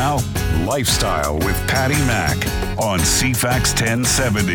now, Lifestyle with Patty Mack on CFAX 1070.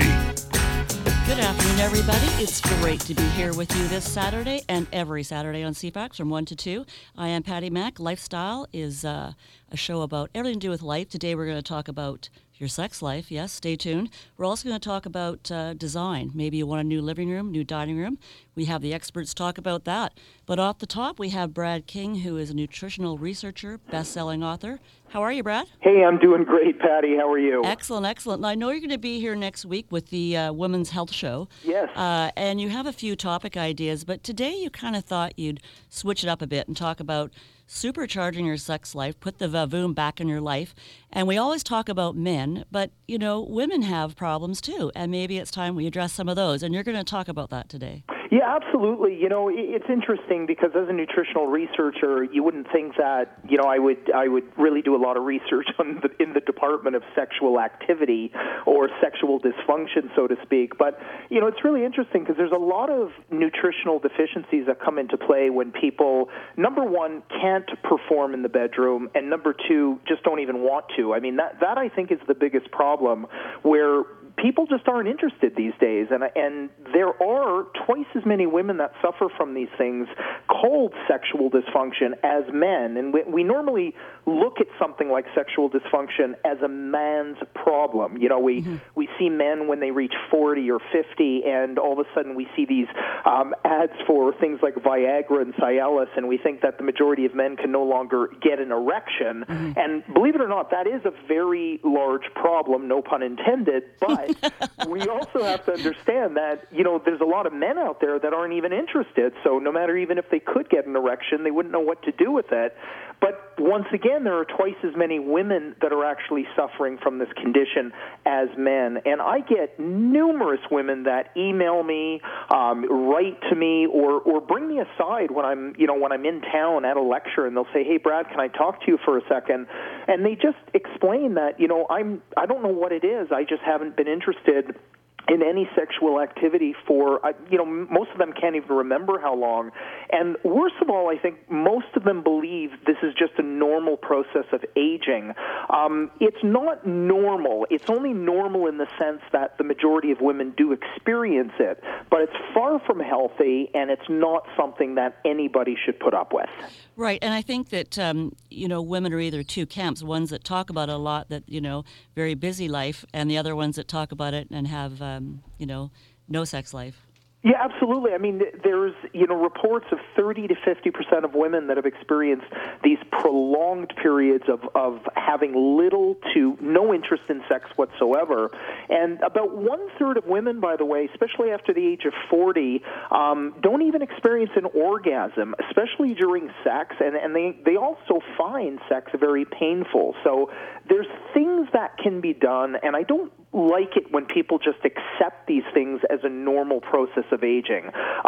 Good afternoon, everybody. It's great to be here with you this Saturday and every Saturday on CFAX from 1 to 2. I am Patty Mack. Lifestyle is a show about everything to do with life. Today we're going to talk about your sex life. Yes, stay tuned. We're also going to talk about design. Maybe you want a new living room, new dining room. We have the experts talk about that. But off the top, we have Brad King, who is a nutritional researcher, best-selling author. How are you, Brad? Hey, I'm doing great, Patty. How are you? Excellent, excellent. And I know you're going to be here next week with the Women's Health Show. Yes. And you have a few topic ideas, but today you kind of thought you'd switch it up a bit and talk about supercharging your sex life, put the vavoom back in your life. And we always talk about men, but, you know, women have problems too. And maybe it's time we address some of those. And you're going to talk about that today. Yeah, absolutely. You know, it's interesting because as a nutritional researcher, you wouldn't think that, you know, I would really do a lot of research in the department of sexual activity or sexual dysfunction, so to speak. But, you know, it's really interesting because there's a lot of nutritional deficiencies that come into play when people, number one, can't perform in the bedroom, and number two, just don't even want to. I mean, that I think is the biggest problem, where people just aren't interested these days, and there are twice as many women that suffer from these things called sexual dysfunction as men. And we normally look at something like sexual dysfunction as a man's problem. You know, we see men when they reach 40 or 50, and all of a sudden we see these ads for things like Viagra and Cialis, and we think that the majority of men can no longer get an erection. And believe it or not, that is a very large problem, no pun intended, but we also have to understand that, you know, there's a lot of men out there that aren't even interested. So no matter even if they could get an erection, they wouldn't know what to do with it. But once again, there are twice as many women that are actually suffering from this condition as men. And I get numerous women that email me, write to me, or bring me aside when I'm in town at a lecture, and they'll say, "Hey, Brad, can I talk to you for a second?" And they just explain that, you know, I don't know what it is. I just haven't been interested in any sexual activity for, you know, most of them can't even remember how long. And worst of all, I think most of them believe this is just a normal process of aging. It's not normal. It's only normal in the sense that the majority of women do experience it, but it's far from healthy, and it's not something that anybody should put up with. Right, and I think that, you know, women are either two camps, ones that talk about it a lot, that, you know, very busy life, and the other ones that talk about it and have, you know, no sex life. Yeah, absolutely. I mean, there's, you know, reports of 30 to 50% of women that have experienced these prolonged periods of having little to no interest in sex whatsoever. And about one-third of women, by the way, especially after the age of 40, don't even experience an orgasm, especially during sex. And they also find sex very painful. So there's things that can be done, and I don't like it when people just accept these things as a normal process of aging.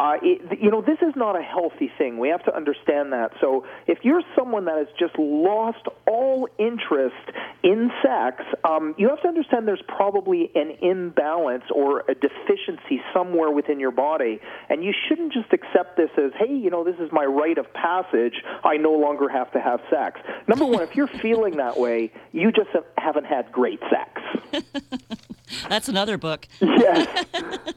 You know, this is not a healthy thing. We have to understand that. So if you're someone that has just lost all interest in sex, you have to understand there's probably an imbalance or a deficiency somewhere within your body, and you shouldn't just accept this as, hey, you know, this is my rite of passage. I no longer have to have sex. Number one, if you're feeling that way, you just haven't had great sex. That's another book. Yes.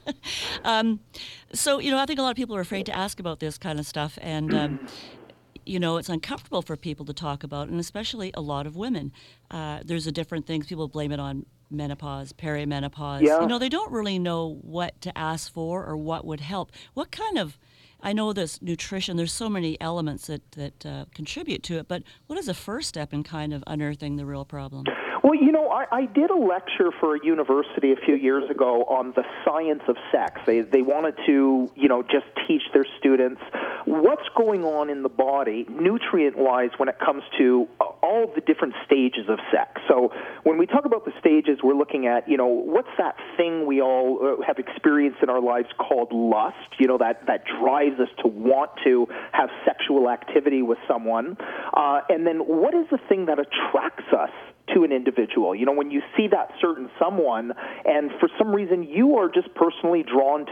So, you know, I think a lot of people are afraid to ask about this kind of stuff, and, you know, it's uncomfortable for people to talk about, and especially a lot of women. There's a different things. People blame it on menopause, perimenopause. Yeah. You know, they don't really know what to ask for or what would help. What kind of, I know this nutrition, there's so many elements that contribute to it, but what is the first step in kind of unearthing the real problem? Well, you know, I did a lecture for a university a few years ago on the science of sex. They wanted to, you know, just teach their students what's going on in the body, nutrient-wise, when it comes to all the different stages of sex. So when we talk about the stages, we're looking at, you know, what's that thing we all have experienced in our lives called lust, you know, that drives us to want to have sexual activity with someone. And then what is the thing that attracts us to an individual? You know, when you see that certain someone and for some reason you are just personally drawn to that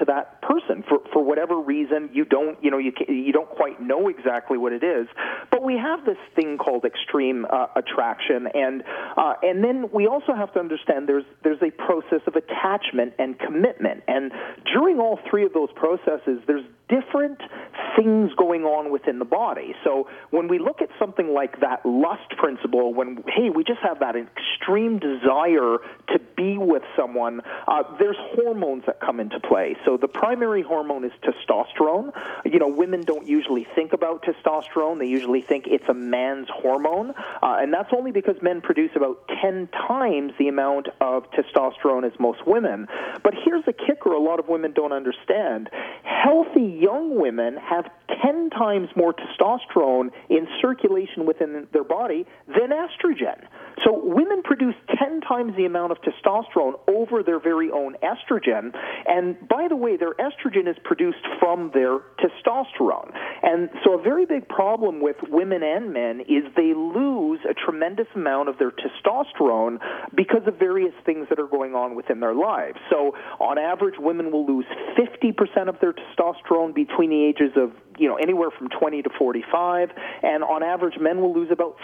person for whatever reason. You don't quite know exactly what it is, but we have this thing called extreme attraction, and then we also have to understand there's a process of attachment and commitment, and during all three of those processes, there's different things going on within the body. So when we look at something like that lust principle, when, hey, we just have that extreme desire to be with someone, there's hormones that come into play. So the primary hormone is testosterone. Women don't usually think about testosterone. They usually think it's a man's hormone, and that's only because men produce about 10 times the amount of testosterone as most women. But here's the kicker a lot of women don't understand. Healthy young women have 10 times more testosterone in circulation within their body than estrogen. So women produce 10 times the amount of testosterone over their very own estrogen. And by the way, their estrogen is produced from their testosterone. And so a very big problem with women and men is they lose a tremendous amount of their testosterone because of various things that are going on within their lives. So on average, women will lose 50% of their testosterone between the ages of anywhere from 20 to 45, and on average, men will lose about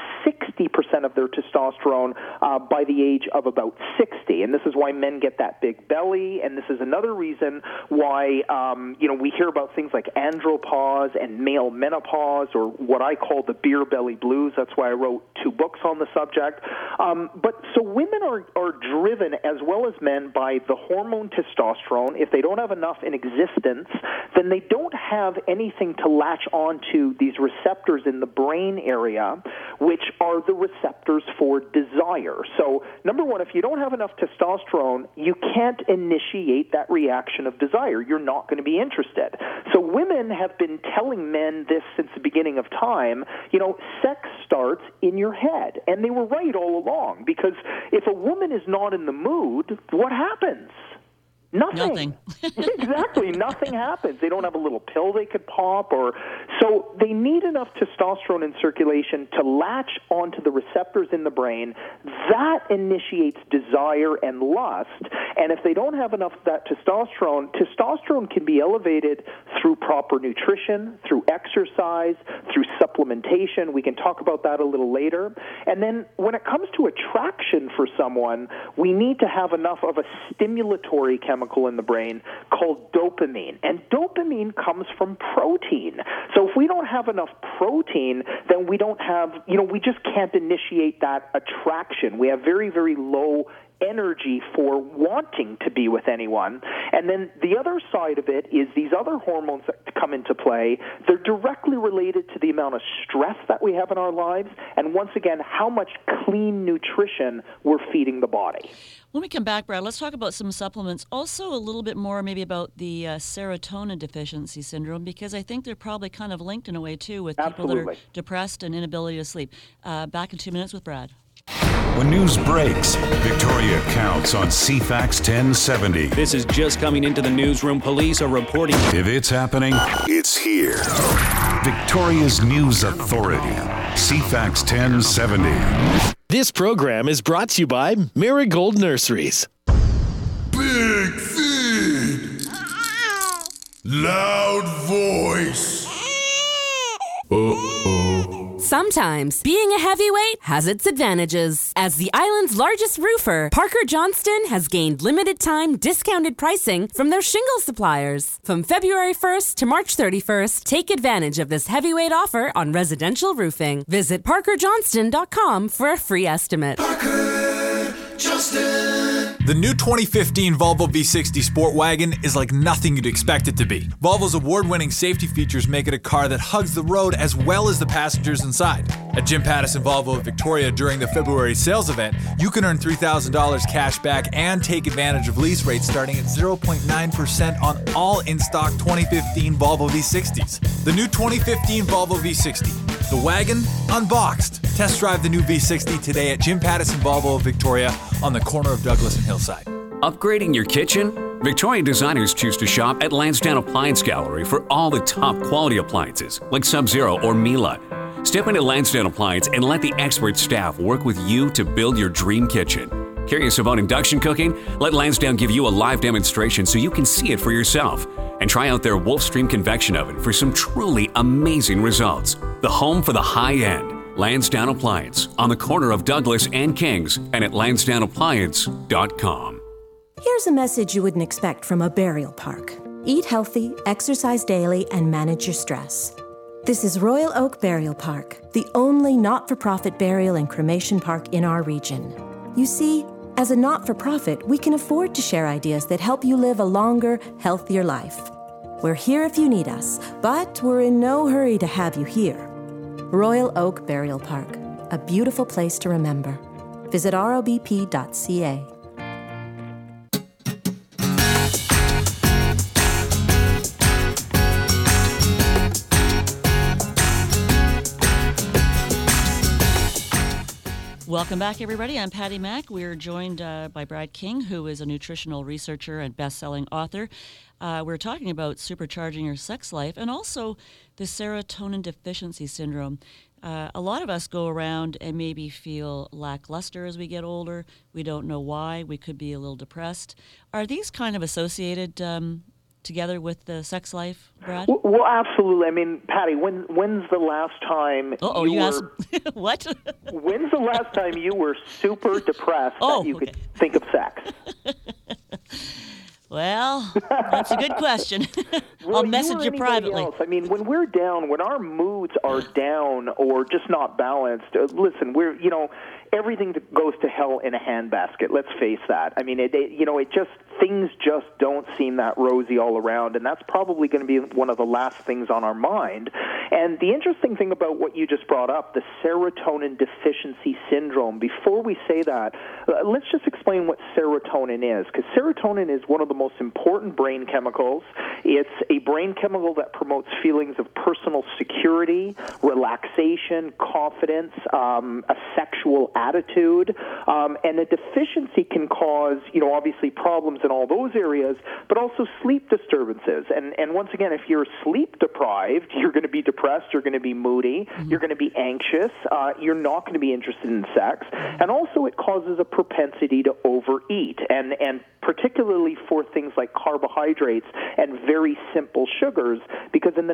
60% of their testosterone by the age of about 60, and this is why men get that big belly, and this is another reason why, we hear about things like andropause and male menopause, or what I call the beer belly blues. That's why I wrote 2 books on the subject. But so women are driven, as well as men, by the hormone testosterone. If they don't have enough in existence, then they don't have anything to latch onto these receptors in the brain area, which are the receptors for desire. So, number one, if you don't have enough testosterone, you can't initiate that reaction of desire. You're not going to be interested. So women have been telling men this since the beginning of time, sex starts in your head. And they were right all along, because if a woman is not in the mood, what happens? Nothing. Exactly. Nothing happens. They don't have a little pill they could pop, so they need enough testosterone in circulation to latch onto the receptors in the brain. That initiates desire and lust. And if they don't have enough of that testosterone can be elevated through proper nutrition, through exercise, through supplementation. We can talk about that a little later. And then when it comes to attraction for someone, we need to have enough of a stimulatory chemical in the brain called dopamine. And dopamine comes from protein. So if we don't have enough protein, then we don't have, we just can't initiate that attraction. We have very, very low energy for wanting to be with anyone. And then the other side of it is these other hormones that come into play. They're directly related to the amount of stress that we have in our lives, and once again, how much clean nutrition we're feeding the body. When we come back, Brad, let's talk about some supplements. Also a little bit more maybe about the serotonin deficiency syndrome, because I think they're probably kind of linked in a way, too, with people that are depressed and inability to sleep. Back in 2 minutes with Brad. When news breaks, Victoria counts on CFAX 1070. This is just coming into the newsroom. Police are reporting. If it's happening, it's here. Victoria's News Authority, CFAX 1070. This program is brought to you by Marigold Nurseries. Big feed. Loud voice. Uh-oh. Sometimes, being a heavyweight has its advantages. As the island's largest roofer, Parker Johnston has gained limited-time discounted pricing from their shingle suppliers. From February 1st to March 31st, take advantage of this heavyweight offer on residential roofing. Visit ParkerJohnston.com for a free estimate. Parker Johnston. The new 2015 Volvo V60 Sport Wagon is like nothing you'd expect it to be. Volvo's award-winning safety features make it a car that hugs the road as well as the passengers inside. At Jim Pattison Volvo of Victoria during the February sales event, you can earn $3,000 cash back and take advantage of lease rates starting at 0.9% on all in-stock 2015 Volvo V60s. The new 2015 Volvo V60. The wagon unboxed. Test drive the new V60 today at Jim Pattison Volvo of Victoria on the corner of Douglas and Hillside. Upgrading your kitchen? Victorian designers choose to shop at Lansdowne Appliance Gallery for all the top quality appliances like Sub-Zero or Miele. Step into Lansdowne Appliance and let the expert staff work with you to build your dream kitchen. Curious about induction cooking? Let Lansdowne give you a live demonstration so you can see it for yourself. And try out their Wolfstream convection oven for some truly amazing results. The home for the high-end, Lansdowne Appliance, on the corner of Douglas and Kings, and at lansdowneappliance.com. Here's a message you wouldn't expect from a burial park. Eat healthy, exercise daily, and manage your stress. This is Royal Oak Burial Park, the only not-for-profit burial and cremation park in our region. You see, as a not-for-profit, we can afford to share ideas that help you live a longer, healthier life. We're here if you need us, but we're in no hurry to have you here. Royal Oak Burial Park, a beautiful place to remember. Visit robp.ca. Welcome back, everybody. I'm Patty Mack. We're joined by Brad King, who is a nutritional researcher and best-selling author. We're talking about supercharging your sex life and also the serotonin deficiency syndrome. A lot of us go around and maybe feel lackluster as we get older. We don't know why. We could be a little depressed. Are these kind of associated together with the sex life, Brad? Well, absolutely. I mean, Patty, when's the last time you asked what? When's the last time you were super depressed that you could think of sex? Well, that's a good question. Well, I'll message you privately. Else. I mean, when we're down, when our moods are down or just not balanced, listen, everything goes to hell in a handbasket. Let's face that. I mean, things just don't seem that rosy all around, and that's probably going to be one of the last things on our mind. And the interesting thing about what you just brought up, the serotonin deficiency syndrome, before we say that, let's just explain what serotonin is, because serotonin is one of the most important brain chemicals. It's a brain chemical that promotes feelings of personal security, relaxation, confidence, a sexual attitude, and a deficiency can cause, obviously problems in all those areas, but also sleep disturbances. And once again, if you're sleep deprived, you're going to be depressed, you're going to be moody, you're going to be anxious, you're not going to be interested in sex, and also it causes a propensity to overeat, and particularly for things like carbohydrates and very simple sugars, because in the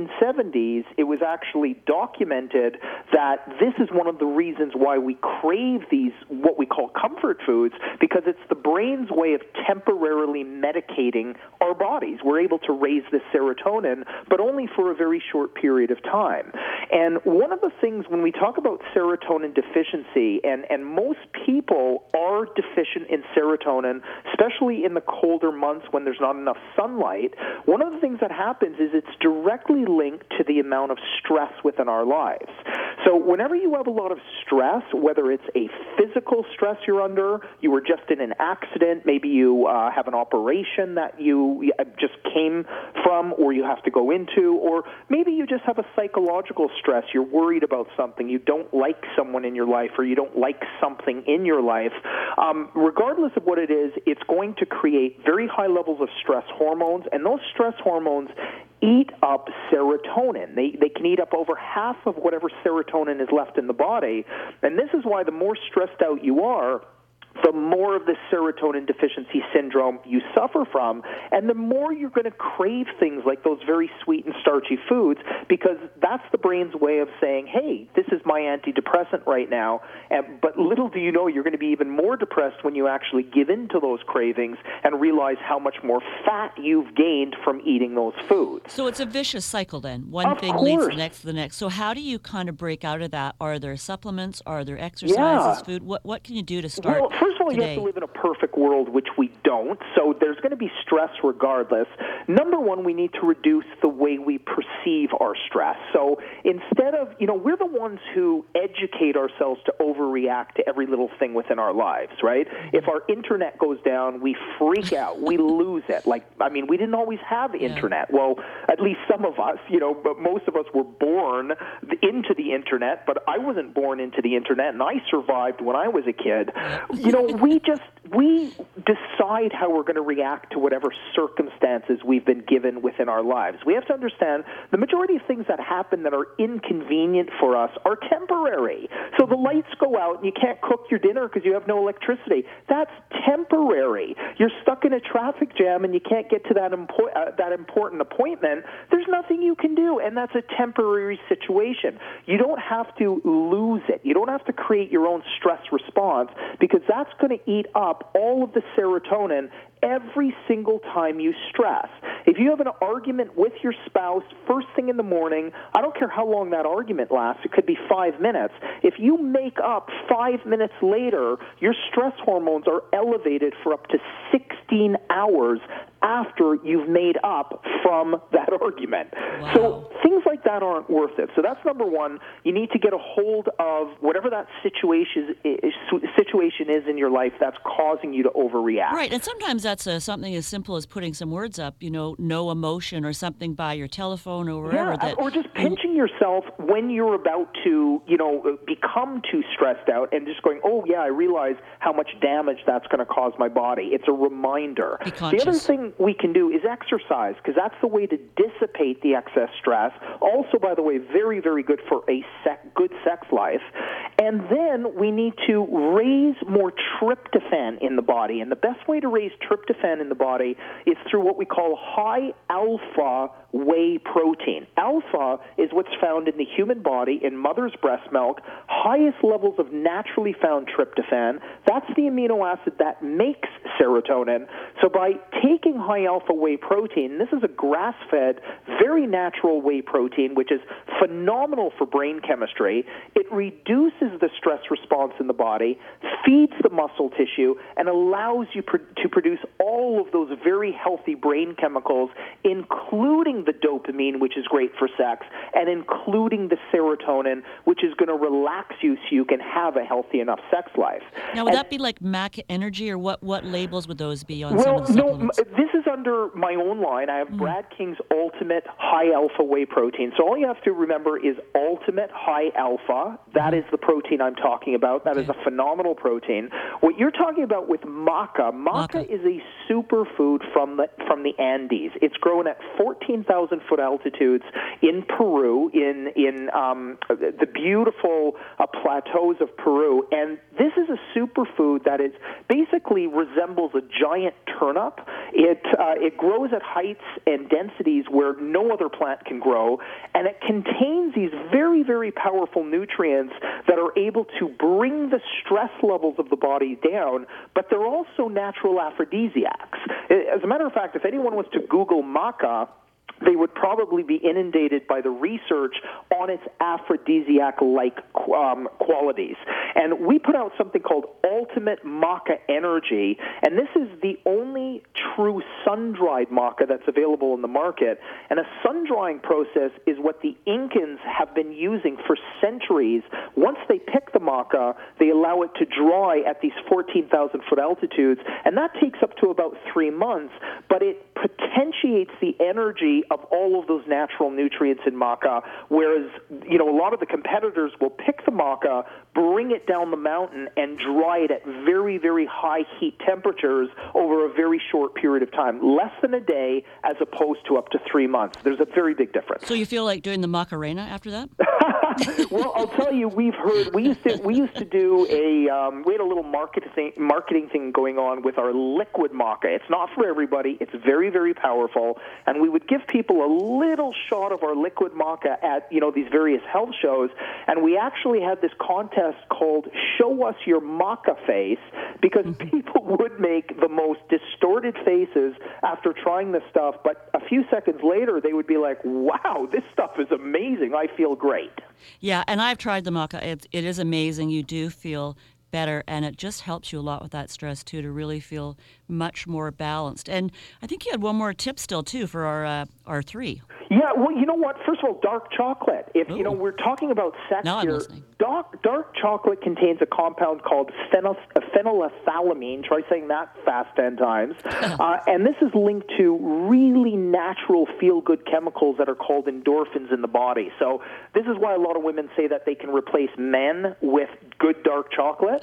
1970s, it was actually documented that this is one of the reasons why we crave these, what we call comfort foods, because it's the brain's way of temporarily medicating our bodies. We're able to raise this serotonin, but only for a very short period of time. And one of the things when we talk about serotonin deficiency, and most people are deficient in serotonin, especially in the colder months when there's not enough sunlight, one of the things that happens is it's directly linked to the amount of stress within our lives. So whenever you have a lot of stress, whether it's a physical stress you're under, you were just in an accident, maybe you have an operation that you just came from or you have to go into, or maybe you just have a psychological stress, you're worried about something, you don't like someone in your life, or you don't like something in your life, regardless of what it is, it's going to create very high levels of stress hormones, and those stress hormones eat up serotonin. They can eat up over half of whatever serotonin is left in the body, and this is why the more stressed out you are, the more of the serotonin deficiency syndrome you suffer from, and the more you're going to crave things like those very sweet and starchy foods, because that's the brain's way of saying, hey, this is my antidepressant right now, but little do you know you're going to be even more depressed when you actually give in to those cravings and realize how much more fat you've gained from eating those foods. So it's a vicious cycle then. One thing leads to the next to the next. So how do you kind of break out of that? Are there supplements? Are there exercises, food? What can you do to start? Well, first of all, you have to live in a perfect world, which we don't, so there's going to be stress regardless. Number one, we need to reduce the way we perceive our stress. So instead of, we're the ones who educate ourselves to overreact to every little thing within our lives, right? If our internet goes down, we freak out. We lose it. We didn't always have internet. Well, at least some of us, but most of us were born into the internet, but I wasn't born into the internet, and I survived when I was a kid. We just we decide how we're going to react to whatever circumstances we've been given within our lives. We have to understand the majority of things that happen that are inconvenient for us are temporary. So the lights go out and you can't cook your dinner because you have no electricity. That's temporary. You're stuck in a traffic jam and you can't get to that important appointment. There's nothing you can do, and that's a temporary situation. You don't have to lose it. You don't have to create your own stress response, because that's going to eat up all of the serotonin every single time you stress. If you have an argument with your spouse first thing in the morning, I don't care how long that argument lasts, it could be 5 minutes. If you make up 5 minutes later, your stress hormones are elevated for up to 16 hours after you've made up from that argument. Wow. So things like that aren't worth it. So that's number one. You need to get a hold of whatever that situation is in your life that's causing you to overreact. Right, and sometimes that's something as simple as putting some words up, no emotion or something by your telephone or wherever. Or just pinching yourself when you're about to, become too stressed out and just going, oh, yeah, I realize how much damage that's going to cause my body. It's a reminder. Be conscious. The other thing we can do is exercise, because that's the way to dissipate the excess stress. Also, by the way, very, very good for a good sex life. And then we need to raise more tryptophan in the body. And the best way to raise tryptophan in the body is through what we call high alpha whey protein. Alpha is what's found in the human body in mother's breast milk, highest levels of naturally found tryptophan. That's the amino acid that makes serotonin. So by taking high alpha whey protein, this is a grass-fed, very natural whey protein, which is phenomenal for brain chemistry. It reduces the stress response in the body, feeds the muscle tissue, and allows you to produce all of those very healthy brain chemicals, including the dopamine, which is great for sex, and including the serotonin, which is going to relax you so you can have a healthy enough sex life. Now, would that be like Mac Energy, or what labels would those be on some of the supplements? No, this is under my own line. I have Brad King's Ultimate High Alpha Whey Protein. So all you have to remember is Ultimate High Alpha. That is the protein I'm talking about. That is a phenomenal protein. What you're talking about with maca is a superfood from the Andes. It's grown at 14,000-foot altitudes in Peru, in the beautiful plateaus of Peru. And this is a superfood that is basically resembles a giant turnip. It grows at heights and densities where no other plant can grow, and it contains these very, very powerful nutrients that are able to bring the stress levels of the body down, but they're also natural aphrodisiacs. As a matter of fact, if anyone was to Google maca, they would probably be inundated by the research on its aphrodisiac-like qualities. And we put out something called Ultimate Maca Energy, and this is the only true sun-dried maca that's available in the market. And a sun-drying process is what the Incans have been using for centuries. Once they pick the maca, they allow it to dry at these 14,000-foot altitudes, and that takes up to about 3 months, but it potentiates the energy of all of those natural nutrients in maca, whereas, a lot of the competitors will pick the maca, bring it down the mountain, and dry it at very, very high heat temperatures over a very short period of time, less than a day as opposed to up to 3 months. There's a very big difference. So you feel like doing the Macarena after that? Well, I'll tell you, we used to do we had a little marketing thing going on with our liquid maca. It's not for everybody. It's very, very powerful, and we would give people a little shot of our liquid maca at these various health shows, and we actually had this contest called Show Us Your Maca Face, because people would make the most distorted faces after trying this stuff, but a few seconds later they would be like, wow, this stuff is amazing. I feel great. Yeah, and I've tried the maca. It is amazing. You do feel better, and it just helps you a lot with that stress, too, to really feel much more balanced. And I think you had one more tip still, too, for our three. Yeah, well, you know what? First of all, dark chocolate. If we're talking about sex here, dark chocolate contains a compound called phenylethylamine. Try saying that fast 10 times. And this is linked to really natural feel-good chemicals that are called endorphins in the body. So this is why a lot of women say that they can replace men with good dark chocolate.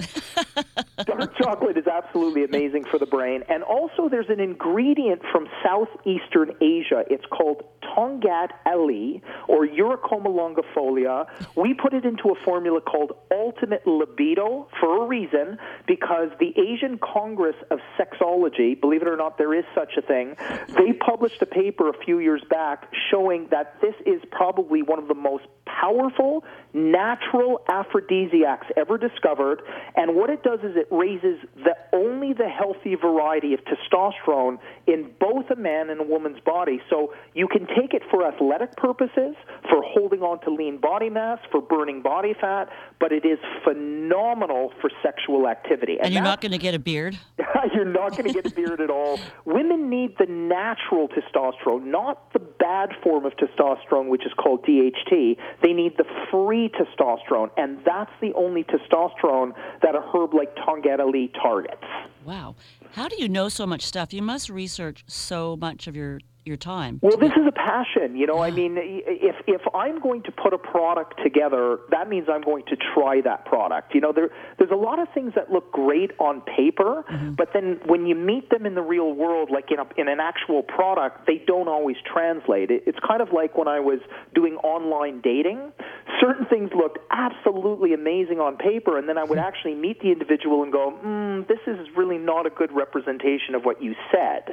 Dark chocolate is absolutely amazing for the brain. And also there's an ingredient from Southeastern Asia. It's called Tongat Ali, or Uricoma longifolia. We put it into a formula called Ultimate Libido for a reason, because the Asian Congress of Sexology, believe it or not, there is such a thing, they published a paper a few years back showing that this is probably one of the most powerful natural aphrodisiacs ever discovered, and what it does is it raises only the healthy variety of testosterone in both a man and a woman's body. So you can take it for athletic purposes, for holding on to lean body mass, for burning body fat, but it is phenomenal for sexual activity. And you're not going to get a beard? You're not going to get a beard at all. Women need the natural testosterone, not the bad form of testosterone, which is called DHT. They need the free testosterone, and that's the only testosterone that a herb like Tongat Ali targets. Wow. How do you know so much stuff? You must research so much of your time. Well, this is a passion. I mean, if I'm going to put a product together, that means I'm going to try that product. There's a lot of things that look great on paper, but then when you meet them in the real world, like in an actual product, they don't always translate. It's kind of like when I was doing online dating. Certain things looked absolutely amazing on paper, and then I would actually meet the individual and go, this is really not a good representation of what you said.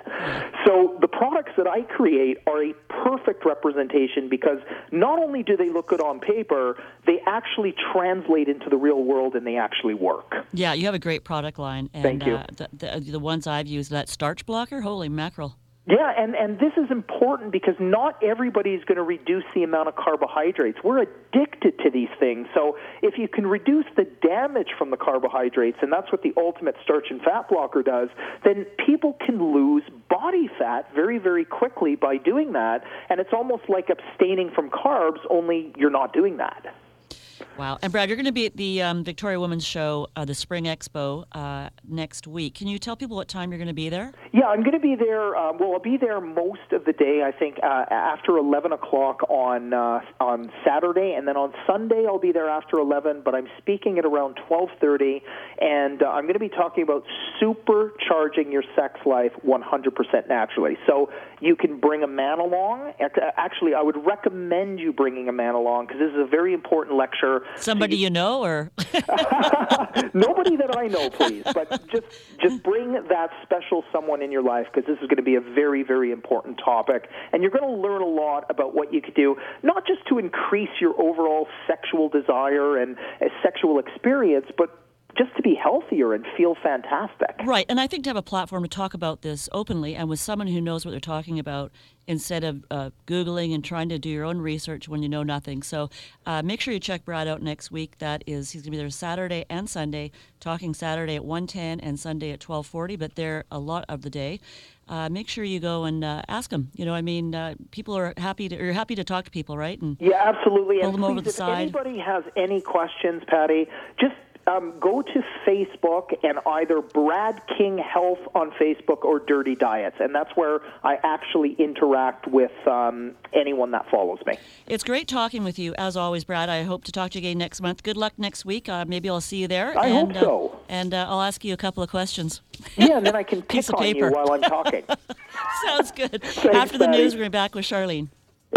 So the products that I create are a perfect representation, because not only do they look good on paper, they actually translate into the real world and they actually work. Yeah, you have a great product line. And, Thank you. The ones I've used, that starch blocker, holy mackerel. Yeah, and this is important because not everybody is going to reduce the amount of carbohydrates. We're addicted to these things. So if you can reduce the damage from the carbohydrates, and that's what the Ultimate Starch and Fat Blocker does, then people can lose body fat very, very quickly by doing that. And it's almost like abstaining from carbs, only you're not doing that. Wow. And Brad, you're going to be at the Victoria Women's Show, the Spring Expo, next week. Can you tell people what time you're going to be there? Yeah, I'm going to be there. I'll be there most of the day, I think, after 11 o'clock on Saturday. And then on Sunday, I'll be there after 11. But I'm speaking at around 12:30. And I'm going to be talking about supercharging your sex life 100% naturally. So you can bring a man along. Actually, I would recommend you bringing a man along, because this is a very important lecture. Somebody you know, or nobody that I know, please. But just bring that special someone in your life, because this is going to be a very, very important topic, and you're going to learn a lot about what you could do, not just to increase your overall sexual desire and sexual experience, but just to be healthier and feel fantastic. Right, and I think to have a platform to talk about this openly and with someone who knows what they're talking about, instead of Googling and trying to do your own research when you know nothing. So make sure you check Brad out next week. He's going to be there Saturday and Sunday, talking Saturday at 1:10 and Sunday at 12:40, but there a lot of the day. Make sure you go and ask them. People are happy to talk to people, right? And yeah, absolutely. Pull and them please, over the side. If anybody has any questions, Patty, just go to Facebook and either Brad King Health on Facebook or Dirty Diets, and that's where I actually interact with anyone that follows me. It's great talking with you, as always, Brad. I hope to talk to you again next month. Good luck next week. Maybe I'll see you there. I hope so. And I'll ask you a couple of questions. Yeah, and then I can pick on paper. you while I'm talking. Sounds good. Thanks, After the Patty. news, we're going back with Charlene.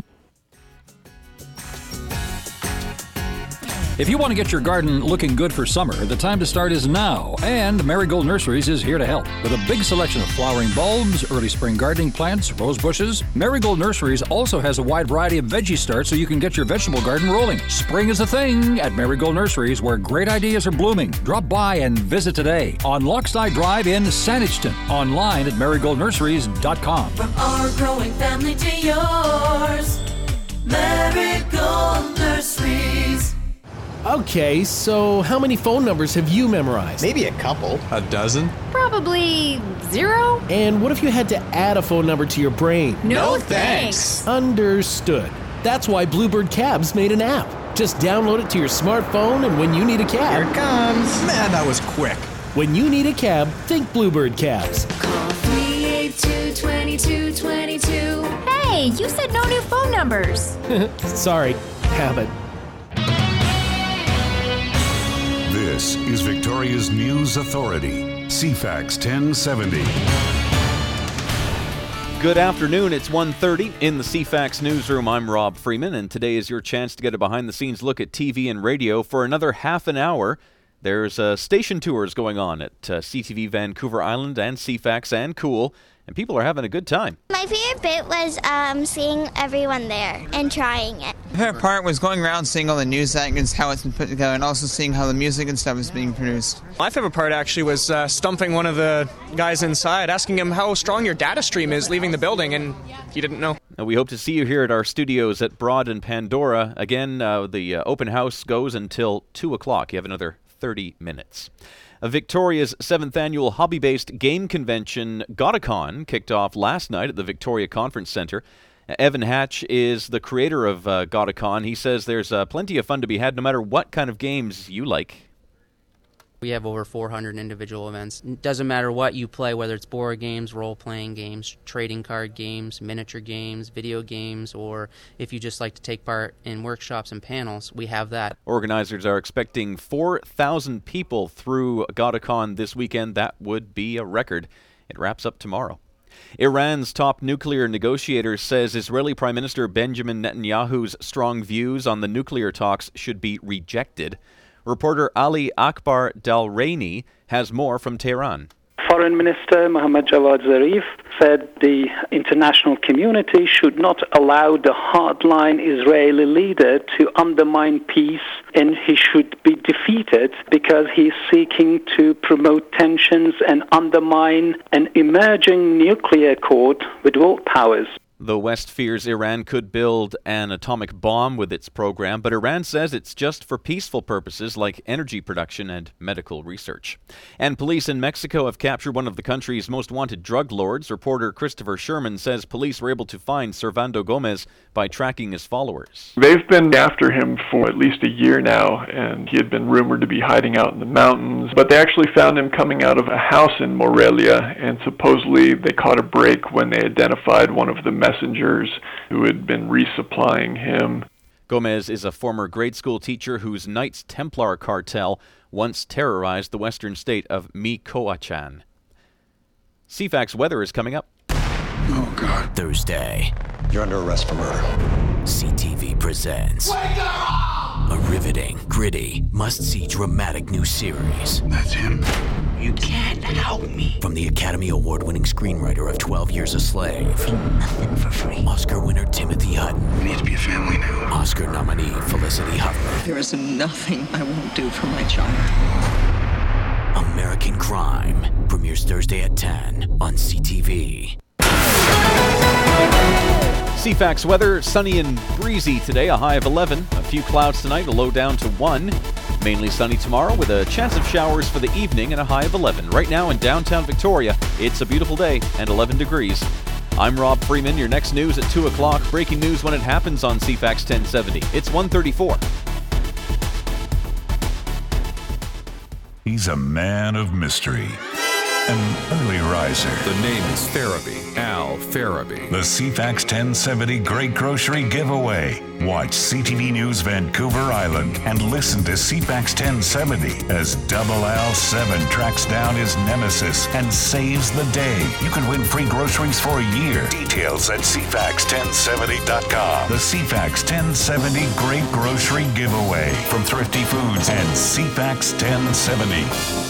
If you want to get your garden looking good for summer, the time to start is now. And Marigold Nurseries is here to help. With a big selection of flowering bulbs, early spring gardening plants, rose bushes, Marigold Nurseries also has a wide variety of veggie starts so you can get your vegetable garden rolling. Spring is a thing at Marigold Nurseries, where great ideas are blooming. Drop by and visit today on Lochside Drive in Saanich. Online at marigoldnurseries.com. From our growing family to yours, Marigold Nurseries. Okay, so how many phone numbers have you memorized? Maybe a couple. A dozen? Probably 0. And what if you had to add a phone number to your brain? No thanks. Understood. That's why Bluebird Cabs made an app. Just download it to your smartphone, and when you need a cab... Here it comes. Man, that was quick. When you need a cab, think Bluebird Cabs. Call 382-2222. Hey, you said no new phone numbers. Sorry, habit. This is Victoria's News Authority, CFAX 1070. Good afternoon, it's 1:30 in the CFAX newsroom. I'm Rob Freeman, and today is your chance to get a behind-the-scenes look at TV and radio for another half an hour. There's station tours going on at CTV Vancouver Island and CFAX and Cool, and people are having a good time. My favorite bit was seeing everyone there and trying it. My favorite part was going around seeing all the news segments, how it's been put together, and also seeing how the music and stuff is being produced. My favorite part actually was stumping one of the guys inside, asking him how strong your data stream is leaving the building, and he didn't know. We hope to see you here at our studios at Broad and Pandora. Again, the open house goes until 2 o'clock. You have another 30 minutes. Victoria's 7th annual hobby-based game convention, GotaCon, kicked off last night at the Victoria Conference Centre. Evan Hatch is the creator of GotaCon. He says there's plenty of fun to be had no matter what kind of games you like. We have over 400 individual events. It doesn't matter what you play, whether it's board games, role-playing games, trading card games, miniature games, video games, or if you just like to take part in workshops and panels, we have that. Organizers are expecting 4,000 people through GotaCon this weekend. That would be a record. It wraps up tomorrow. Iran's top nuclear negotiator says Israeli Prime Minister Benjamin Netanyahu's strong views on the nuclear talks should be rejected. Reporter Ali Akbar Dalraini has more from Tehran. Foreign Minister Mohammad Javad Zarif said the international community should not allow the hardline Israeli leader to undermine peace, and he should be defeated because he is seeking to promote tensions and undermine an emerging nuclear accord with world powers. The West fears Iran could build an atomic bomb with its program, but Iran says it's just for peaceful purposes like energy production and medical research. And police in Mexico have captured one of the country's most wanted drug lords. Reporter Christopher Sherman says police were able to find Servando Gomez by tracking his followers. They've been after him for at least a year now, and he had been rumored to be hiding out in the mountains. But they actually found him coming out of a house in Morelia, and supposedly they caught a break when they identified one of the messengers who had been resupplying him. Gomez is a former grade school teacher whose Knights Templar cartel once terrorized the western state of Michoacán. CFAX weather is coming up. Oh, God. Thursday. You're under arrest for murder. CTV presents a riveting, gritty, must-see dramatic new series. That's him. You can't help me. From the Academy Award-winning screenwriter of 12 Years a Slave. Nothing for free. Oscar winner Timothy Hutton. We need to be a family now. Oscar nominee Felicity Huffman. There is nothing I won't do for my child. American Crime premieres Thursday at 10 on CTV. CFAX weather, sunny and breezy today, a high of 11. A few clouds tonight, a low down to 1. Mainly sunny tomorrow with a chance of showers for the evening and a high of 11. Right now in downtown Victoria, it's a beautiful day and 11 degrees. I'm Rob Freeman. Your next news at 2 o'clock. Breaking news when it happens on CFAX 1070. It's 1:34. He's a man of mystery. An early riser. The name is Farabee, Al Farabee. The CFAX 1070 Great Grocery Giveaway. Watch CTV News Vancouver Island and listen to CFAX 1070 as Double L7 tracks down his nemesis and saves the day. You can win free groceries for a year. Details at CFAX1070.com. The CFAX 1070 Great Grocery Giveaway from Thrifty Foods and CFAX 1070.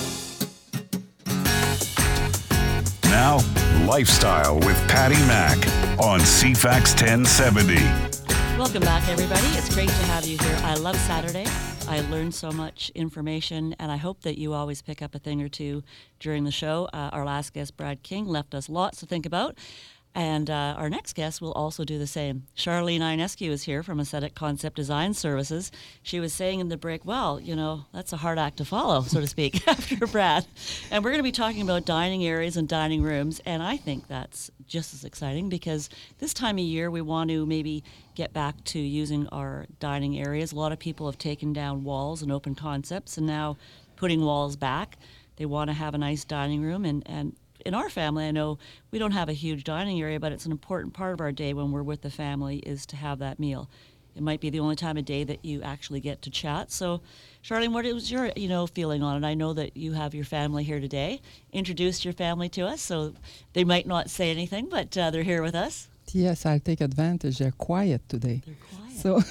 Now, Lifestyle with Patty Mack on CFAX 1070. Welcome back, everybody. It's great to have you here. I love Saturday. I learned so much information, and I hope that you always pick up a thing or two during the show. Our last guest, Brad King, left us lots to think about. And our next guest will also do the same. Charlene Ionescu is here from Aesthetic Concept Design Services. She was saying in the break, well, that's a hard act to follow, so to speak, after Brad. And we're going to be talking about dining areas and dining rooms, and I think that's just as exciting because this time of year we want to maybe get back to using our dining areas. A lot of people have taken down walls and open concepts and now putting walls back. They want to have a nice dining room, and in our family, I know we don't have a huge dining area, but it's an important part of our day when we're with the family is to have that meal. It might be the only time of day that you actually get to chat. So, Charlene, what is your feeling on it? I know that you have your family here today. Introduced your family to us, so they might not say anything, but they're here with us. Yes, I'll take advantage. They're quiet today. They're quiet.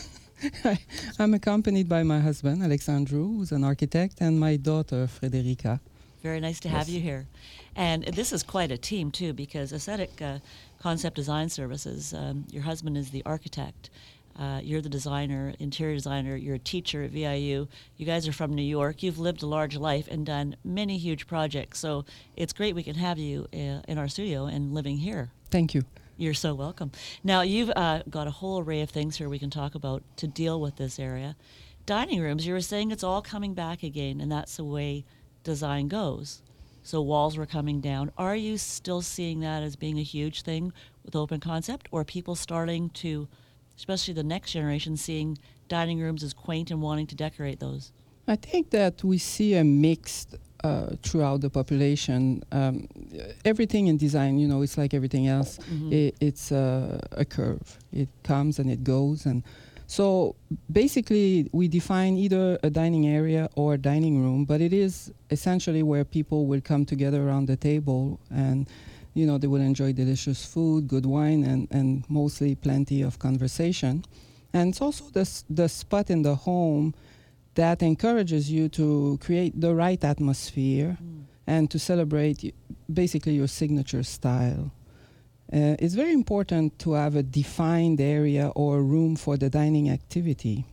So I'm accompanied by my husband, Alexandru, who's an architect, and my daughter, Frederica. Very nice to have you here. And this is quite a team, too, because Aesthetic Concept Design Services, your husband is the architect. You're the designer, interior designer. You're a teacher at VIU. You guys are from New York. You've lived a large life and done many huge projects. So it's great we can have you in our studio and living here. Thank you. You're so welcome. Now, you've got a whole array of things here we can talk about to deal with this area. Dining rooms, you were saying it's all coming back again, and that's the way design goes. So walls were coming down. Are you still seeing that as being a huge thing with open concept, or are people starting to, especially the next generation, seeing dining rooms as quaint and wanting to decorate those? I think that we see a mixed throughout the population. Everything in design, it's like everything else. Mm-hmm. It's a curve. It comes and it goes. And so basically we define either a dining area or a dining room, but it is essentially where people will come together around the table and they will enjoy delicious food, good wine, and mostly plenty of conversation. And it's also the spot in the home that encourages you to create the right atmosphere and to celebrate basically your signature style. It's very important to have a defined area or room for the dining activity.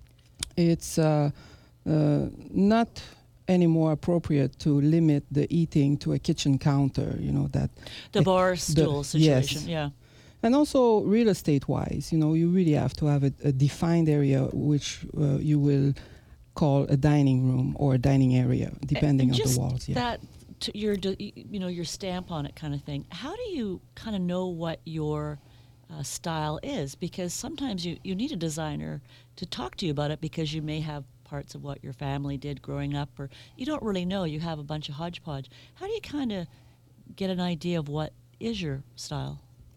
It's not anymore appropriate to limit the eating to a kitchen counter, the bar stool situation, yes. Yeah. And also real estate-wise, you really have to have a defined area which you will call a dining room or a dining area, depending on the walls. Yeah. That your stamp on it kind of thing. How do you kind of know what your style is? Because sometimes you need a designer to talk to you about it because you may have parts of what your family did growing up, or you don't really know. You have a bunch of hodgepodge. How do you kind of get an idea of what is your style?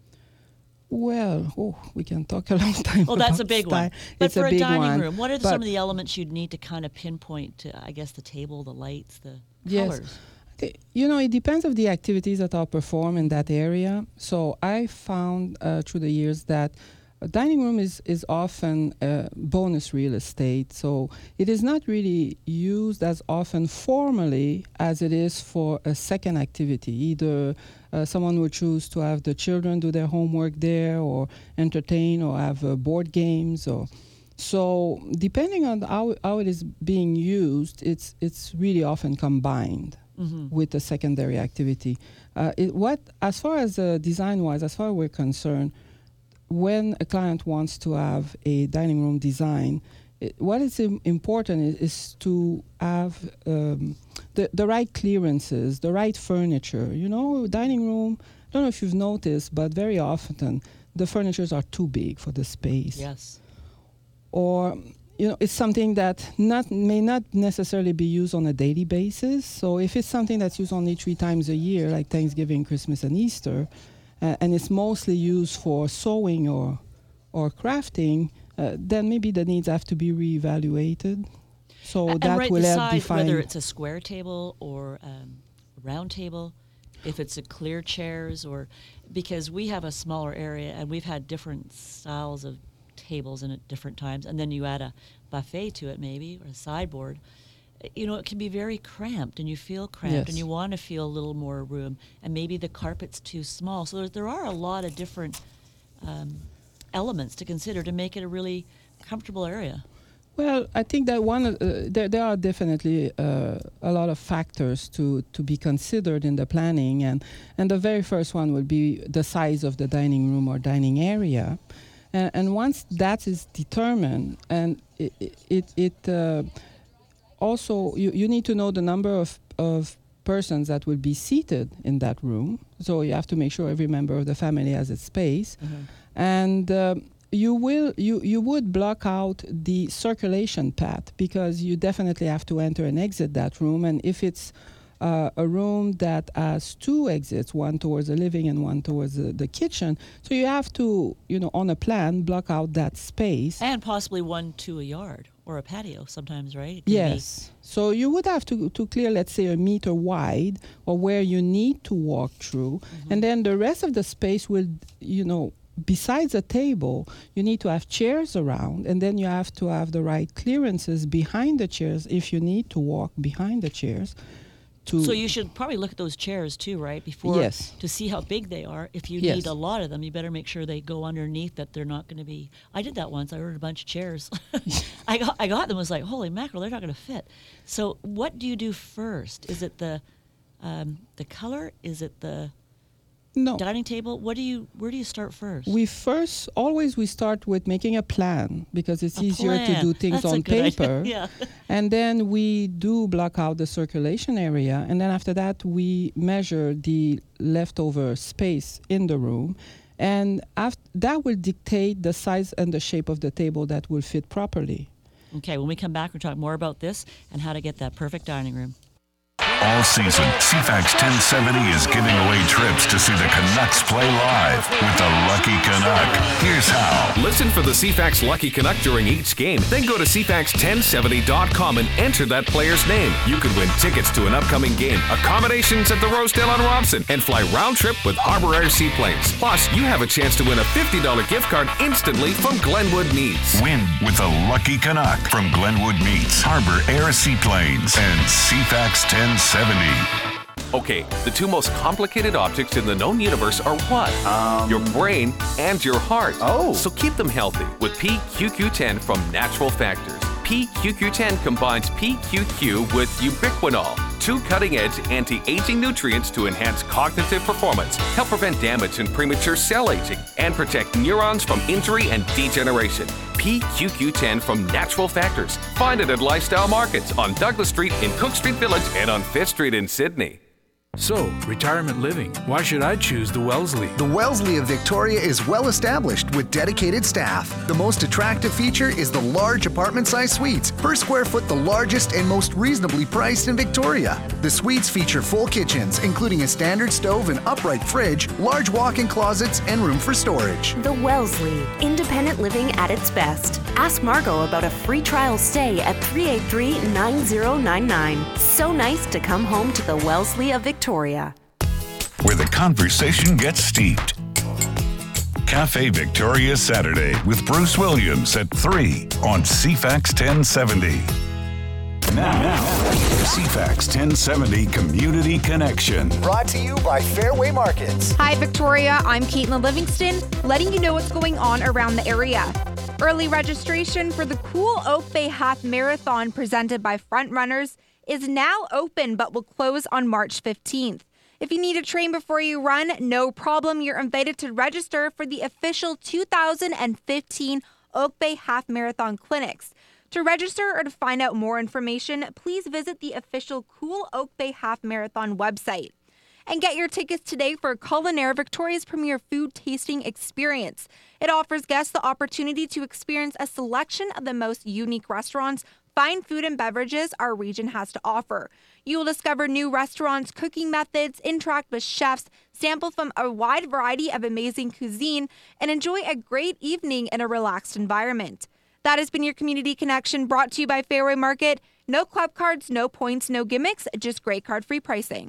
Well, we can talk a long time. Well, that's a big one. But it's for a big dining one. room, what are some of the elements you'd need to kind of pinpoint to, I guess, the table, the lights, the colors? It depends of the activities that are performed in that area. So I found through the years that a dining room is often bonus real estate. So it is not really used as often formally as it is for a second activity. Either someone would choose to have the children do their homework there, or entertain, or have board games, or so depending on how it is being used, it's really often combined with the secondary activity. As far as design-wise, as far as we're concerned, when a client wants to have a dining room design, what is important is to have the right clearances, the right furniture. Dining room, I don't know if you've noticed, but very often the furnitures are too big for the space. Yes. Or, it's something that may not necessarily be used on a daily basis. So if it's something that's used only 3 times a year, like Thanksgiving, Christmas, and Easter, and it's mostly used for sewing or crafting, then maybe the needs have to be reevaluated. So and that right will help decide define whether it's a square table or a round table, if it's a clear chairs, or because we have a smaller area and we've had different styles of tables in at different times, and then you add a buffet to it maybe, or a sideboard. It can be very cramped, and you feel cramped, Yes. and you want to feel a little more room, and maybe the carpet's too small. So there are a lot of different elements to consider to make it a really comfortable area. Well, I think that there are definitely a lot of factors to be considered in the planning, and the very first one will be the size of the dining room or dining area, and once that is determined, and also you need to know the number of persons that will be seated in that room. So you have to make sure every member of the family has its space, and you would block out the circulation path, because you definitely have to enter and exit that room. And if it's a room that has two exits, one towards the living and one towards the kitchen, so you have to, on a plan, block out that space. And possibly one to a yard or a patio sometimes, right? Yes. So you would have to clear, let's say, 1 meter wide, or where you need to walk through. And then the rest of the space will, besides a table, you need to have chairs around, and then you have to have the right clearances behind the chairs if you need to walk behind the chairs. So you should probably look at those chairs too, right? Before, yes. To see how big they are. If you Yes. need a lot of them, you better make sure they go underneath, that they're not going to be... I did that once. I ordered a bunch of chairs. I got them. Was like, holy mackerel, they're not going to fit. So what do you do first? Is it the color? Is it the... No. Dining table. Where do you start first? We start with making a plan, because it's easier to do things That's on a good paper. idea. Yeah. And then we do block out the circulation area, and then after that we measure the leftover space in the room, and that will dictate the size and the shape of the table that will fit properly. Okay, when we come back, we'll talk more about this and how to get that perfect dining room. All season, CFAX 1070 is giving away trips to see the Canucks play live with the Lucky Canuck. Here's how. Listen for the CFAX Lucky Canuck during each game. Then go to CFAX1070.com and enter that player's name. You could win tickets to an upcoming game, accommodations at the Rosedale on Robson, and fly round trip with Harbour Air Seaplanes. Plus, you have a chance to win a $50 gift card instantly from Glenwood Meats. Win with the Lucky Canuck from Glenwood Meats, Harbour Air Seaplanes, and CFAX 1070. Okay, the two most complicated objects in the known universe are what? Your brain and your heart. Oh. So keep them healthy with PQQ10 from Natural Factors. PQQ10 combines PQQ with ubiquinol, two cutting-edge anti-aging nutrients to enhance cognitive performance, help prevent damage and premature cell aging, and protect neurons from injury and degeneration. PQQ10 from Natural Factors. Find it at Lifestyle Markets on Douglas Street in Cook Street Village and on 5th Street in Sydney. So, retirement living. Why should I choose the Wellesley? The Wellesley of Victoria is well established with dedicated staff. The most attractive feature is the large apartment-sized suites, per square foot the largest and most reasonably priced in Victoria. The suites feature full kitchens, including a standard stove and upright fridge, large walk-in closets, and room for storage. The Wellesley, independent living at its best. Ask Margot about a free trial stay at 383-9099. So nice to come home to the Wellesley of Victoria. Where the conversation gets steeped. Cafe Victoria Saturday with Bruce Williams at 3 on CFAX 1070. Now, CFAX 1070 Community Connection. Brought to you by Fairway Markets. Hi, Victoria. I'm Caitlin Livingston, letting you know what's going on around the area. Early registration for the Cool Oak Bay Half Marathon presented by Front Runners is now open but will close on March 15th. If you need a train before you run, no problem. You're invited to register for the official 2015 Oak Bay Half Marathon Clinics. To register or to find out more information, please visit the official Cool Oak Bay Half Marathon website. And get your tickets today for Culinaire, Victoria's premier food tasting experience. It offers guests the opportunity to experience a selection of the most unique restaurants, fine food and beverages our region has to offer. You will discover new restaurants, cooking methods, interact with chefs, sample from a wide variety of amazing cuisine, and enjoy a great evening in a relaxed environment. That has been your Community Connection, brought to you by Fairway Market. No club cards, no points, no gimmicks, just great card-free pricing.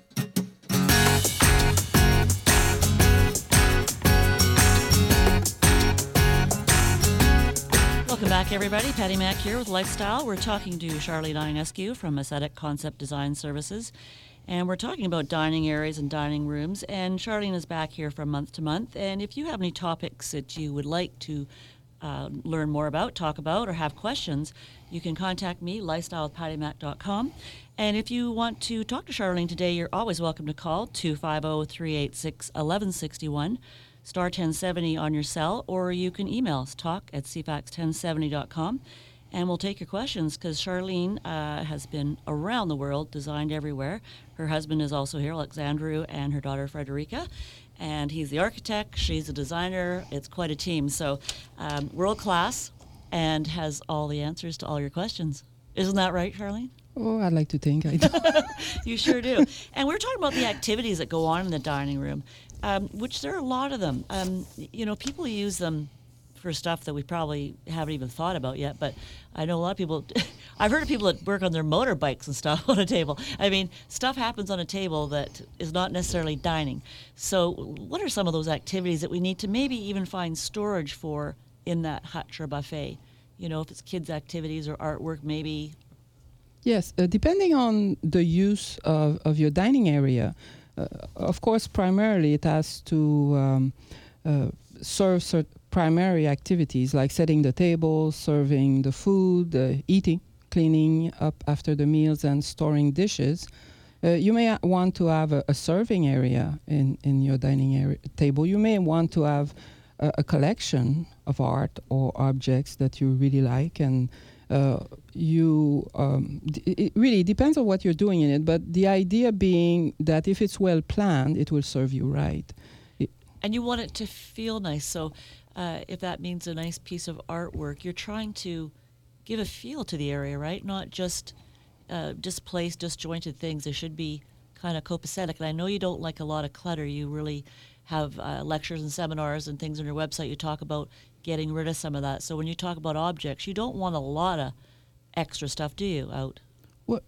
Welcome back, everybody. Patty Mack here with Lifestyle. We're talking to Charlene Ionescu from Aesthetic Concept Design Services, and we're talking about dining areas and dining rooms. And Charlene is back here from month to month. And if you have any topics that you would like to learn more about, talk about, or have questions, you can contact me, lifestylewithpattymac.com. And if you want to talk to Charlene today, you're always welcome to call 250-386-1161, star 1070 on your cell, or you can email us, talk@cfax1070.com, and we'll take your questions, because Charlene has been around the world, designed everywhere. Her husband is also here, Alexandru, and her daughter, Frederica. And he's the architect, she's a designer. It's quite a team. So world class, and has all the answers to all your questions. Isn't that right, Charlene? Oh, I'd like to think I do. You sure do. And we're talking about the activities that go on in the dining room, which there are a lot of them. People use them for stuff that we probably haven't even thought about yet, but I know a lot of people, I've heard of people that work on their motorbikes and stuff on a table. I mean, stuff happens on a table that is not necessarily dining. So what are some of those activities that we need to maybe even find storage for in that hutch or buffet? If it's kids' activities or artwork, maybe. Yes, depending on the use of your dining area, of course, primarily it has to serve certain primary activities like setting the table, serving the food, eating, cleaning up after the meals, and storing dishes. You may want to have a serving area in your dining area table. You may want to have a collection of art or objects that you really like, and it really depends on what you're doing in it, but the idea being that if it's well planned, it will serve you right. And you want it to feel nice, so if that means a nice piece of artwork, you're trying to give a feel to the area, right? Not just displaced, disjointed things. They should be kind of copacetic. And I know you don't like a lot of clutter. You really have lectures and seminars and things on your website. You talk about getting rid of some of that. So when you talk about objects, you don't want a lot of extra stuff, do you, out? Well,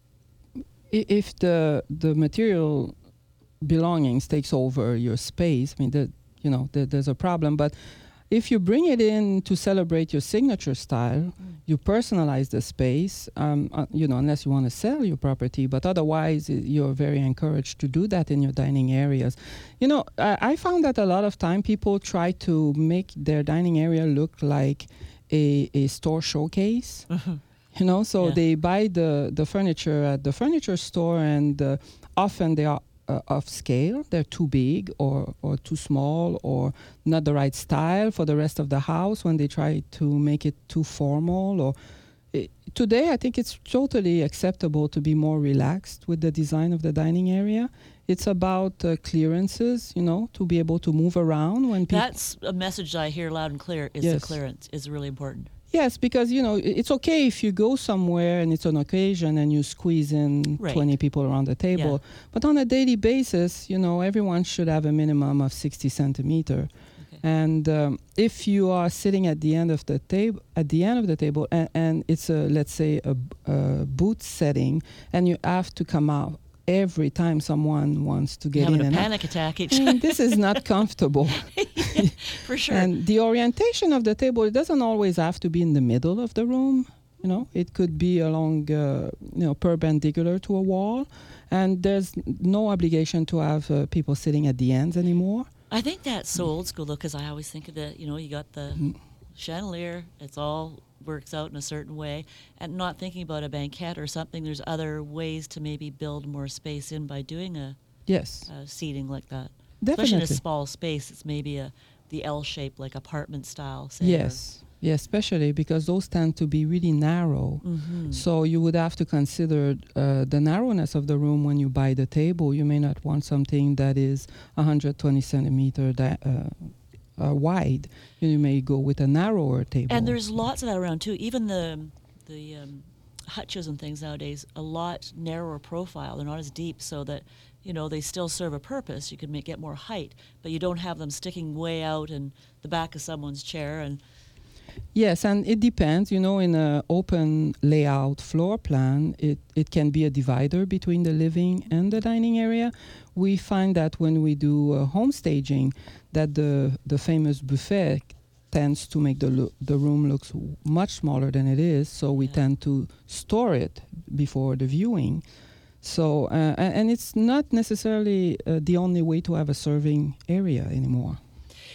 if the material belongings takes over your space, I mean, there's a problem. But if you bring it in to celebrate your signature style, you personalize the space, unless you want to sell your property. But otherwise, you're very encouraged to do that in your dining areas. I found that a lot of time people try to make their dining area look like a store showcase. So they buy the furniture at the furniture store, and often they are off scale. They're too big or too small, or not the right style for the rest of the house when they try to make it too formal. Today, I think it's totally acceptable to be more relaxed with the design of the dining area. It's about clearances, to be able to move around when people. That's a message I hear loud and clear. The clearance is really important. Yes, because, it's okay if you go somewhere and it's an occasion and you squeeze in 20 people around the table. Yeah. But on a daily basis, everyone should have a minimum of 60 centimeter. Okay. And if you are sitting at the end of the table, and it's let's say a booth setting, and you have to come out every time someone wants to get in, having a panic attack. This is not comfortable. For sure. And the orientation of the table, it doesn't always have to be in the middle of the room. It could be along, perpendicular to a wall. And there's no obligation to have people sitting at the ends anymore. I think that's so old school, though, because I always think of you got the chandelier. It's all works out in a certain way, and not thinking about a banquette or something. There's other ways to maybe build more space in by doing a seating like that. Definitely. Especially in a small space, it's maybe the L shape, like apartment style. Say, yes, especially because those tend to be really narrow. Mm-hmm. So you would have to consider the narrowness of the room when you buy the table. You may not want something that is 120 centimeter wide. You may go with a narrower table. And there's lots of that around too. Even the hutches and things nowadays, a lot narrower profile. They're not as deep, so that they still serve a purpose. You can get more height, but you don't have them sticking way out in the back of someone's chair. And yes, and it depends. In an open layout floor plan, it can be a divider between the living and the dining area. We find that when we do home staging, that the famous buffet tends to make the room looks much smaller than it is, so we tend to store it before the viewing. So, and it's not necessarily the only way to have a serving area anymore.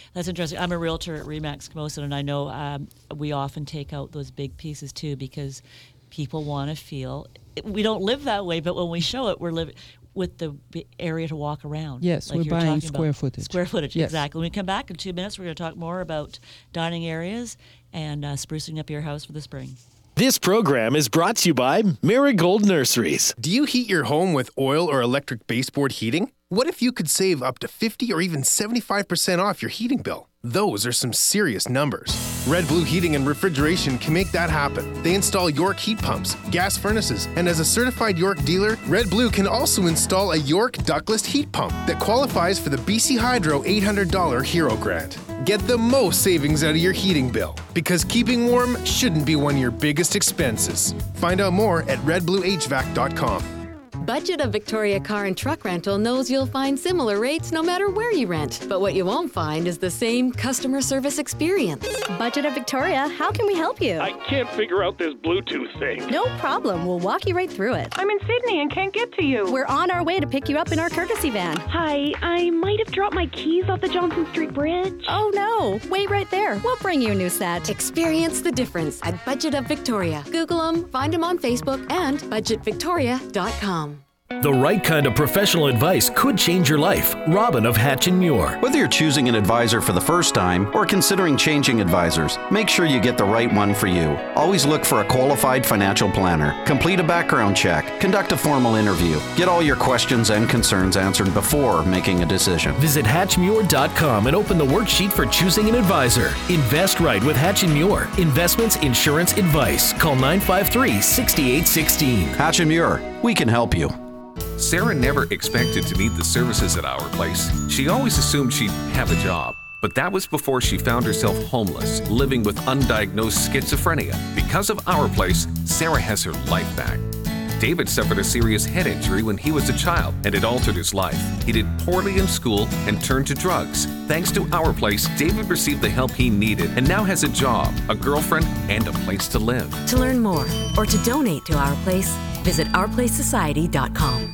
That's interesting. I'm a realtor at Remax Camosun, and I know we often take out those big pieces too because people want to feel. We don't live that way, but when we show it, we're living with the area to walk around. Yes, like we're buying square footage. Square footage, yes. Exactly. When we come back in 2 minutes, we're going to talk more about dining areas and sprucing up your house for the spring. This program is brought to you by Marigold Nurseries. Do you heat your home with oil or electric baseboard heating? What if you could save up to 50 or even 75% off your heating bill? Those are some serious numbers. Red Blue Heating and Refrigeration can make that happen. They install York heat pumps, gas furnaces, and as a certified York dealer, Red Blue can also install a York ductless heat pump that qualifies for the BC Hydro $800 Hero Grant. Get the most savings out of your heating bill, because keeping warm shouldn't be one of your biggest expenses. Find out more at redbluehvac.com. Budget of Victoria Car and Truck Rental knows you'll find similar rates no matter where you rent. But what you won't find is the same customer service experience. Budget of Victoria, how can we help you? I can't figure out this Bluetooth thing. No problem. We'll walk you right through it. I'm in Sydney and can't get to you. We're on our way to pick you up in our courtesy van. Hi, I might have dropped my keys off the Johnson Street Bridge. Oh no, wait right there. We'll bring you a new set. Experience the difference at Budget of Victoria. Google them, find them on Facebook, and budgetvictoria.com. The right kind of professional advice could change your life. Robin of Hatch and Muir. Whether you're choosing an advisor for the first time or considering changing advisors, make sure you get the right one for you. Always look for a qualified financial planner. Complete a background check. Conduct a formal interview. Get all your questions and concerns answered before making a decision. Visit hatchmuir.com and open the worksheet for choosing an advisor. Invest right with Hatch and Muir. Investments, insurance, advice. Call 953-6816. Hatch and Muir. We can help you. Sarah never expected to need the services at Our Place. She always assumed she'd have a job. But that was before she found herself homeless, living with undiagnosed schizophrenia. Because of Our Place, Sarah has her life back. David suffered a serious head injury when he was a child, and it altered his life. He did poorly in school and turned to drugs. Thanks to Our Place, David received the help he needed and now has a job, a girlfriend, and a place to live. To learn more or to donate to Our Place, visit ourplacesociety.com.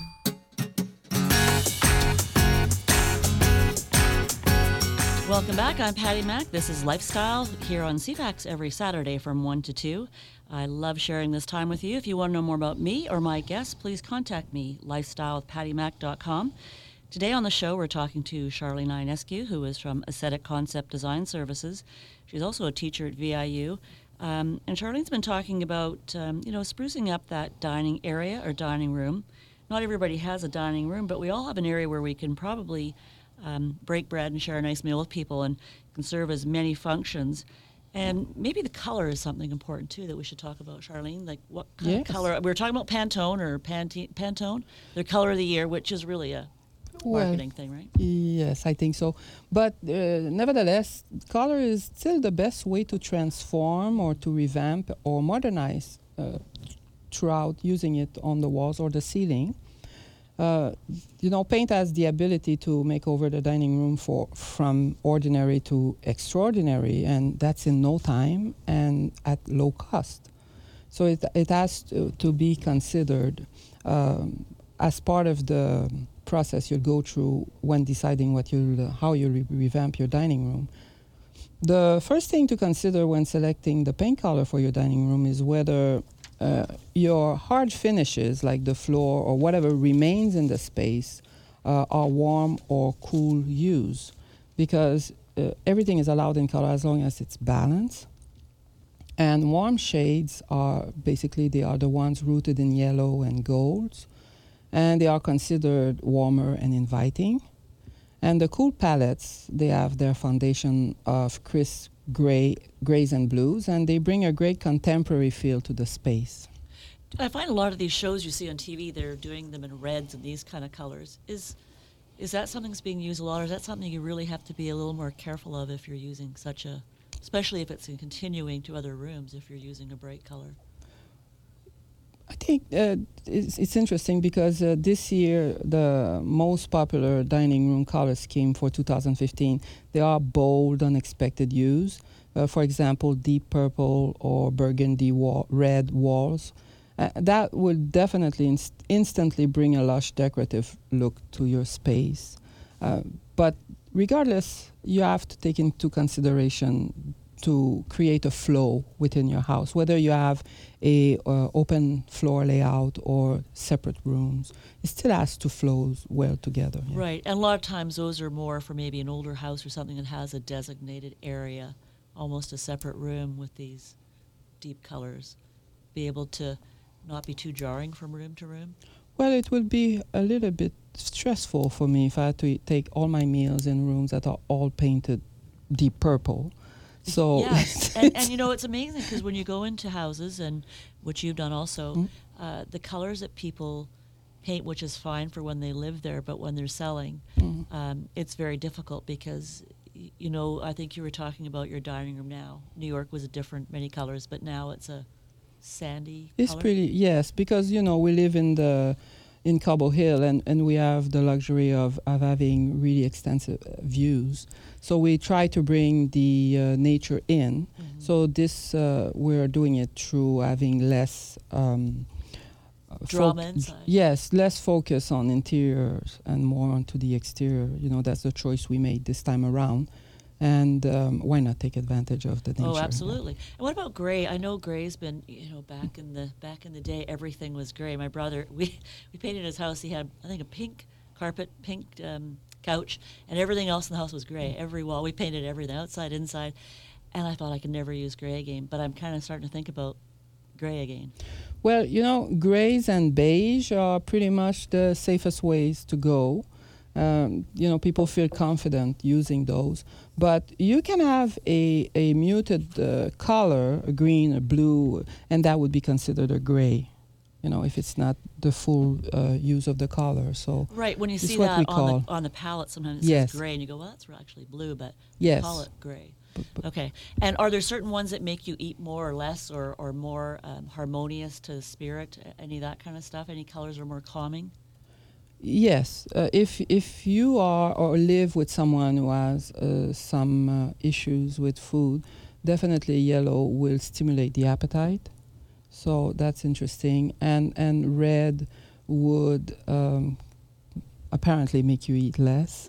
Welcome back. I'm Patty Mack. This is Lifestyle here on CFAX every Saturday from 1 to 2. I love sharing this time with you. If you want to know more about me or my guests, please contact me, lifestylewithpattymack.com. Today on the show, we're talking to Charlene Ionescu, who is from Aesthetic Concept Design Services. She's also a teacher at VIU. And Charlene's been talking about, sprucing up that dining area or dining room. Not everybody has a dining room, but we all have an area where we can probably break bread and share a nice meal with people and can serve as many functions. And maybe the color is something important, too, that we should talk about, Charlene. Like what kind of color? We were talking about Pantone or Pantone, their color of the year, which is really a marketing thing, right? Yes, I think so. But nevertheless, color is still the best way to transform or to revamp or modernize throughout using it on the walls or the ceiling. Paint has the ability to make over the dining room from ordinary to extraordinary, and that's in no time and at low cost. So it has to be considered as part of the process you'll go through when deciding how you revamp your dining room. The first thing to consider when selecting the paint color for your dining room is whether your hard finishes, like the floor or whatever remains in the space, are warm or cool hues, because everything is allowed in color as long as it's balanced. And warm shades are the ones rooted in yellow and golds, and they are considered warmer and inviting. And the cool palettes, they have their foundation of crisp grays and blues, and they bring a great contemporary feel to the space. I find a lot of these shows you see on TV, they're doing them in reds and these kind of colors. Is that something that's being used a lot, or is that something you really have to be a little more careful of if you're using especially if it's continuing to other rooms, if you're using a bright color? I think it's interesting because this year the most popular dining room color scheme for 2015, they are bold, unexpected hues. For example, deep purple or burgundy red walls. That will definitely instantly bring a lush decorative look to your space. But regardless, you have to take into consideration to create a flow within your house, whether you have a open floor layout or separate rooms. It still has to flow well together. Yeah. Right, and a lot of times those are more for maybe an older house or something that has a designated area, almost a separate room with these deep colors. Be able to not be too jarring from room to room? Well, it will be a little bit stressful for me if I had to take all my meals in rooms that are all painted deep purple. So yes, and you know, it's amazing because when you go into houses, and which you've done also, the colors that people paint, which is fine for when they live there, but when they're selling, it's very difficult because, you know, I think you were talking about your dining room now. New York was a different, many colors, but now it's a sandy It's color? pretty, yes, because, you know, we live in Cobble Hill, and we have the luxury of having really extensive views. So we try to bring the nature in. So this, we're doing it through having less drama inside. Yes, less focus on interiors and more onto the exterior. You know, that's the choice we made this time around. And why not take advantage of the nature? Oh, absolutely. And what about gray? I know gray's been, you know, back in the day, everything was gray. My brother, we painted his house. He had, I think, a pink carpet, pink couch, and everything else in the house was gray. Every wall, we painted everything, outside, inside. And I thought I could never use gray again, but I'm kind of starting to think about gray again. Well, you know, grays and beige are pretty much the safest ways to go. You know, people feel confident using those. But you can have a muted color, a green, a blue, and that would be considered a gray, you know, if it's not the full use of the color. So right, when you see what that we on the palette, sometimes it says gray, and you go, well, that's actually blue, but yes. call it gray. Okay. And are there certain ones that make you eat more or less or more harmonious to the spirit? Any of that kind of stuff? Any colors are more calming? Yes, if you are or live with someone who has some issues with food, definitely yellow will stimulate the appetite. So that's interesting. And red would apparently make you eat less.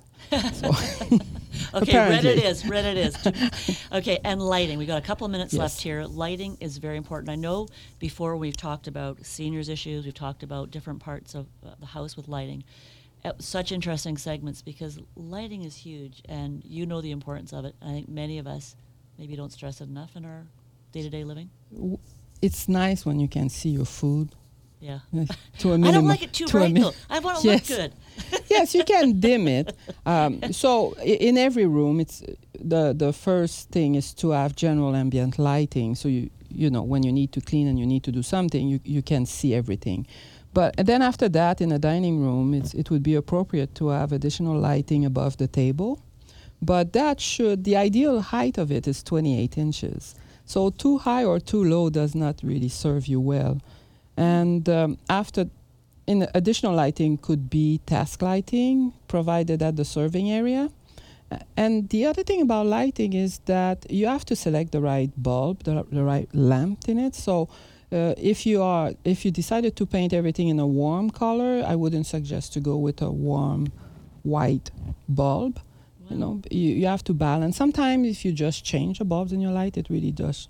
Okay, red it is. Okay, and lighting. We got a couple of minutes left here. Lighting is very important. I know before we've talked about seniors issues, we've talked about different parts of the house with lighting. Such interesting segments because lighting is huge, and you know the importance of it. I think many of us maybe don't stress it enough in our day-to-day living. It's nice when you can see your food. Yeah. To a minimum. I don't like it too bright, though. I want to look good. Yes, you can dim it. So in every room, it's the first thing is to have general ambient lighting. So you know when you need to clean and you need to do something, you can see everything. But then after that, in a dining room, it would be appropriate to have additional lighting above the table. But the ideal height of it is 28 inches. So too high or too low does not really serve you well. And additional lighting could be task lighting provided at the serving area. And the other thing about lighting is that you have to select the right bulb, the right lamp in it. So if you decided to paint everything in a warm color, I wouldn't suggest to go with a warm white bulb. Wow. You know, you have to balance. Sometimes if you just change the bulbs in your light, it really does.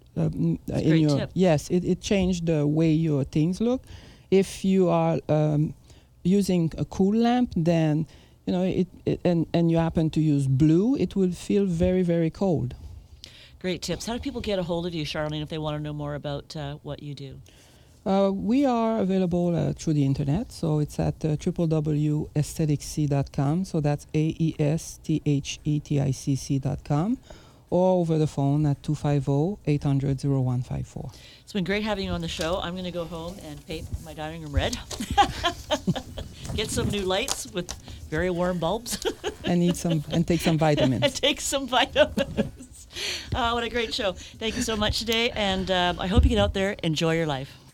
Tip. Yes, it changed the way your things look. If you are using a cool lamp, then you know and you happen to use blue, it will feel very, very cold. Great tips. How do people get a hold of you, Charlene, if they want to know more about what you do? We are available through the internet, so it's at www.aestheticc.com. So that's AESTHETICC.com. Or over the phone at 250-800-0154. It's been great having you on the show. I'm going to go home and paint my dining room red. Get some new lights with very warm bulbs. and take some vitamins. And take some vitamins. What a great show. Thank you so much today. And I hope you get out there, enjoy your life.